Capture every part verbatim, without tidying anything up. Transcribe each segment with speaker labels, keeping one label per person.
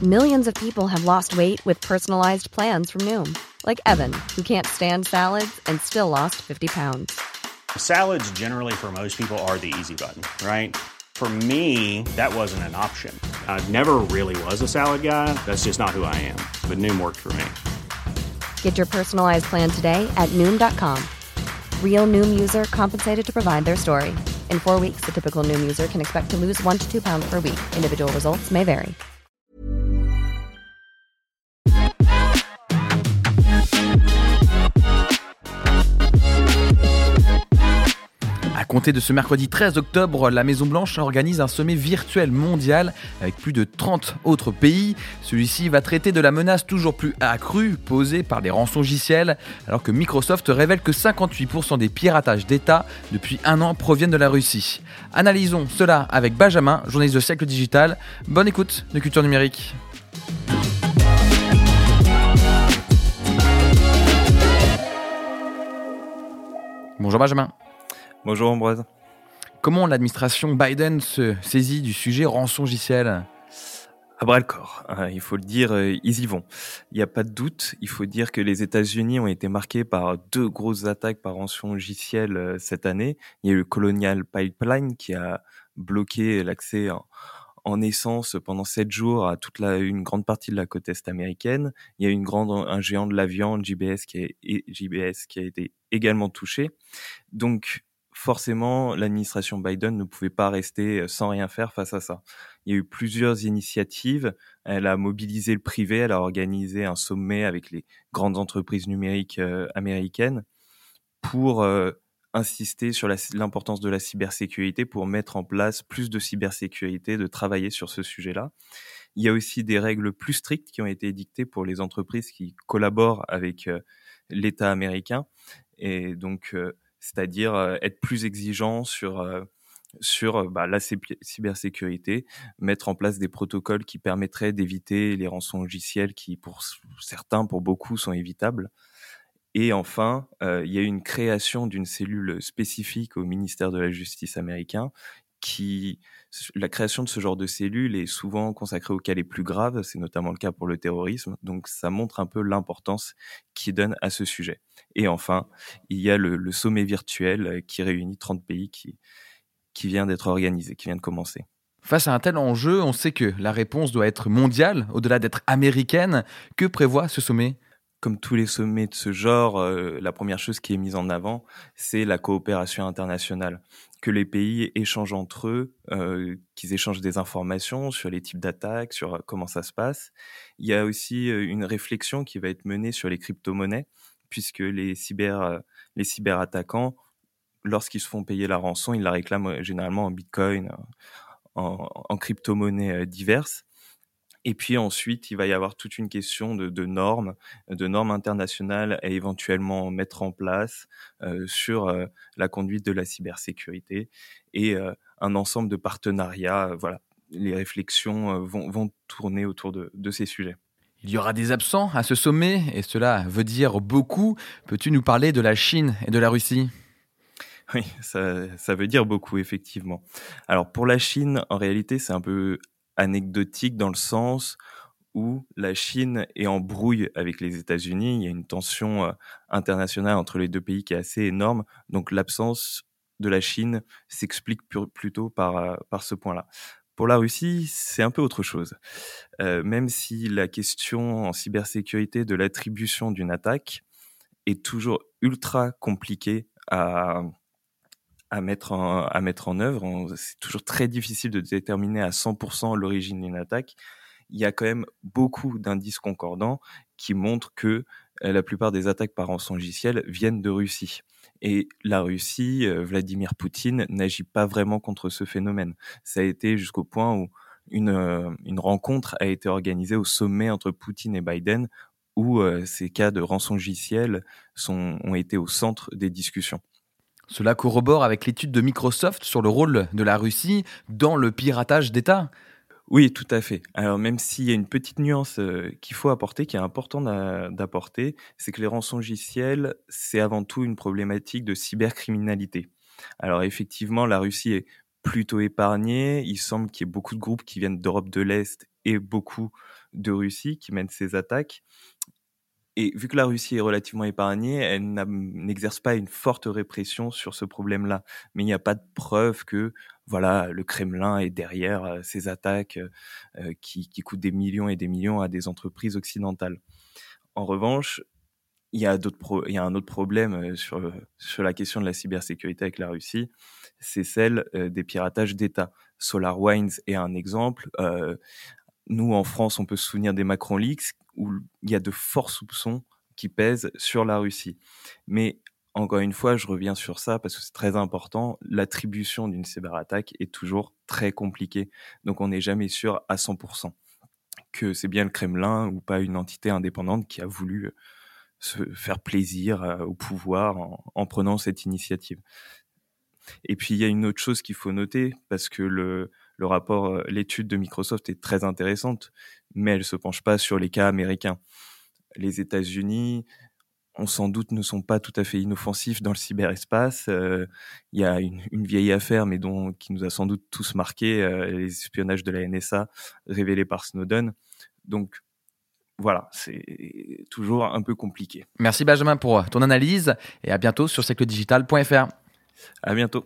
Speaker 1: Millions of people have lost weight with personalized plans from Noom. Like Evan, who can't stand salads and still lost fifty pounds.
Speaker 2: Salads generally for most people are the easy button, right? For me, that wasn't an option. I never really was a salad guy. That's just not who I am. But Noom worked for me.
Speaker 1: Get your personalized plan today at Noom dot com. Real Noom user compensated to provide their story. In four weeks, the typical Noom user can expect to lose one to two pounds per week. Individual results may vary.
Speaker 3: À compter de ce mercredi treize octobre, la Maison-Blanche organise un sommet virtuel mondial avec plus de trente autres pays. Celui-ci va traiter de la menace toujours plus accrue posée par les rançongiciels, alors que Microsoft révèle que cinquante-huit pour cent des piratages d'État depuis un an proviennent de la Russie. Analysons cela avec Benjamin, journaliste de Siècle Digital. Bonne écoute de Culture Numérique. Bonjour Benjamin.
Speaker 4: Bonjour Ambroise.
Speaker 3: Comment l'administration Biden se saisit du sujet rançongiciel ?
Speaker 4: À bras le corps, hein, il faut le dire, euh, ils y vont. Il n'y a pas de doute, il faut dire que les États-Unis ont été marqués par deux grosses attaques par rançongiciel euh, cette année. Il y a eu le Colonial Pipeline qui a bloqué l'accès en, en essence pendant sept jours à toute la, une grande partie de la côte est américaine. Il y a eu une grande, un géant de la viande, J B S, qui a, J B S, qui a été également touché. Donc, forcément, l'administration Biden ne pouvait pas rester sans rien faire face à ça. Il y a eu plusieurs initiatives. Elle a mobilisé le privé, elle a organisé un sommet avec les grandes entreprises numériques euh, américaines pour euh, insister sur la, l'importance de la cybersécurité, pour mettre en place plus de cybersécurité, de travailler sur ce sujet-là. Il y a aussi des règles plus strictes qui ont été édictées pour les entreprises qui collaborent avec euh, l'État américain. Et donc, euh, c'est-à-dire euh, être plus exigeant sur euh, sur euh, bah, la cybersécurité, mettre en place des protocoles qui permettraient d'éviter les rançongiciels qui, pour certains, pour beaucoup, sont évitables. Et enfin, euh, il y a eu une création d'une cellule spécifique au ministère de la Justice américain. Qui, la création de ce genre de cellule est souvent consacrée aux cas les plus graves, c'est notamment le cas pour le terrorisme, donc ça montre un peu l'importance qu'ils donnent à ce sujet. Et enfin, il y a le, le sommet virtuel qui réunit trente pays qui, qui vient d'être organisé, qui vient de commencer.
Speaker 3: Face à un tel enjeu, on sait que la réponse doit être mondiale, au-delà d'être américaine. Que prévoit ce sommet ?
Speaker 4: Comme tous les sommets de ce genre, euh, la première chose qui est mise en avant, c'est la coopération internationale. Que les pays échangent entre eux, euh, qu'ils échangent des informations sur les types d'attaques, sur euh, comment ça se passe. Il y a aussi euh, une réflexion qui va être menée sur les crypto-monnaies, puisque les cyber, euh, les cyberattaquants, lorsqu'ils se font payer la rançon, ils la réclament euh, généralement en bitcoin, en, en crypto-monnaies euh, diverses. Et puis ensuite, il va y avoir toute une question de, de normes, de normes internationales à éventuellement mettre en place euh, sur euh, la conduite de la cybersécurité et euh, un ensemble de partenariats. Euh, voilà, les réflexions euh, vont, vont tourner autour de, de ces sujets.
Speaker 3: Il y aura des absents à ce sommet et cela veut dire beaucoup. Peux-tu nous parler de la Chine et de la Russie ?
Speaker 4: Oui, ça, ça veut dire beaucoup, effectivement. Alors pour la Chine, en réalité, c'est un peu anecdotique dans le sens où la Chine est en brouille avec les États-Unis. Il y a une tension euh, internationale entre les deux pays qui est assez énorme. Donc l'absence de la Chine s'explique pur, plutôt par, euh, par ce point-là. Pour la Russie, c'est un peu autre chose. Euh, même si la question en cybersécurité de l'attribution d'une attaque est toujours ultra compliquée à à mettre en, à mettre en œuvre. On, c'est toujours très difficile de déterminer à cent pour cent l'origine d'une attaque. Il y a quand même beaucoup d'indices concordants qui montrent que euh, la plupart des attaques par rançongiciel viennent de Russie. Et la Russie, euh, Vladimir Poutine, n'agit pas vraiment contre ce phénomène. Ça a été jusqu'au point où une, euh, une rencontre a été organisée au sommet entre Poutine et Biden, où euh, ces cas de rançongiciel sont, ont été au centre des discussions.
Speaker 3: Cela corrobore avec l'étude de Microsoft sur le rôle de la Russie dans le piratage d'État.
Speaker 4: Oui, tout à fait. Alors même s'il y a une petite nuance euh, qu'il faut apporter, qui est important d'a- d'apporter, c'est que les rançongiciels, c'est avant tout une problématique de cybercriminalité. Alors effectivement, la Russie est plutôt épargnée. Il semble qu'il y ait beaucoup de groupes qui viennent d'Europe de l'Est et beaucoup de Russie qui mènent ces attaques. Et vu que la Russie est relativement épargnée, elle n'exerce pas une forte répression sur ce problème-là. Mais il n'y a pas de preuve que voilà, le Kremlin est derrière euh, ces attaques euh, qui, qui coûtent des millions et des millions à des entreprises occidentales. En revanche, il y a, d'autres pro- il y a un autre problème sur, sur la question de la cybersécurité avec la Russie, c'est celle euh, des piratages d'État. SolarWinds est un exemple. Euh, nous, en France, on peut se souvenir des Macron Leaks, où il y a de forts soupçons qui pèsent sur la Russie. Mais encore une fois, je reviens sur ça parce que c'est très important, l'attribution d'une cyberattaque est toujours très compliquée. Donc on n'est jamais sûr à cent pour cent que c'est bien le Kremlin ou pas une entité indépendante qui a voulu se faire plaisir au pouvoir en, en prenant cette initiative. Et puis il y a une autre chose qu'il faut noter, parce que le, le rapport, l'étude de Microsoft est très intéressante, mais elle se penche pas sur les cas américains. Les États-Unis, on sans doute ne sont pas tout à fait inoffensifs dans le cyberespace. Euh, il y a une, une vieille affaire, mais dont qui nous a sans doute tous marqué, euh, les espionnages de la N S A révélés par Snowden. Donc voilà, c'est toujours un peu compliqué.
Speaker 3: Merci Benjamin pour ton analyse et à bientôt sur siècle digital point f r.
Speaker 4: À bientôt.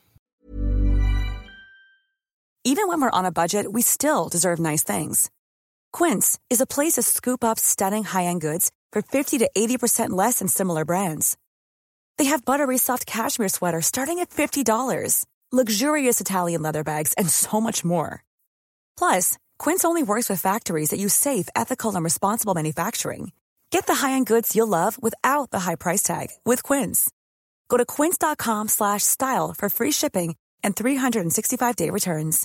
Speaker 5: Even when we're on a budget, we still deserve nice things. Quince is a place to scoop up stunning high-end goods for fifty to eighty percent less than similar brands. They have buttery soft cashmere sweaters starting at fifty dollars, luxurious Italian leather bags, and so much more. Plus, Quince only works with factories that use safe, ethical, and responsible manufacturing. Get the high-end goods you'll love without the high price tag with Quince. Go to quince.com slash style for free shipping and three sixty-five day returns.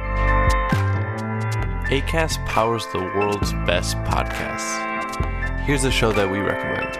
Speaker 6: Acast powers the world's best podcasts. Here's a show that we recommend.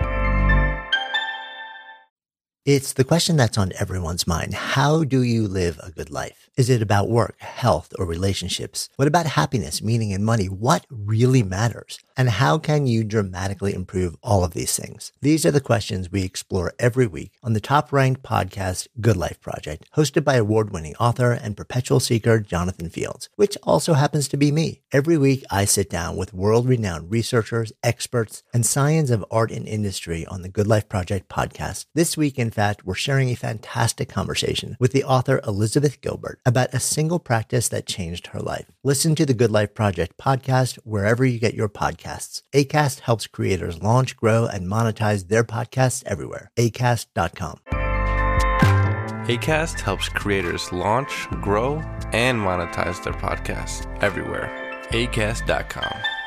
Speaker 7: It's the question that's on everyone's mind. How do you live a good life? Is it about work, health, or relationships? What about happiness, meaning, and money? What really matters? And how can you dramatically improve all of these things? These are the questions we explore every week on the top-ranked podcast, Good Life Project, hosted by award-winning author and perpetual seeker Jonathan Fields, which also happens to be me. Every week, I sit down with world-renowned researchers, experts, and science of art and industry on the Good Life Project podcast. This week, in fact, we're sharing a fantastic conversation with the author Elizabeth Gilbert about a single practice that changed her life. Listen to the Good Life Project podcast wherever you get your podcasts. Acast helps creators launch, grow, and monetize their podcasts everywhere. acast dot com.
Speaker 6: Acast helps creators launch, grow, and monetize their podcasts everywhere. acast dot com.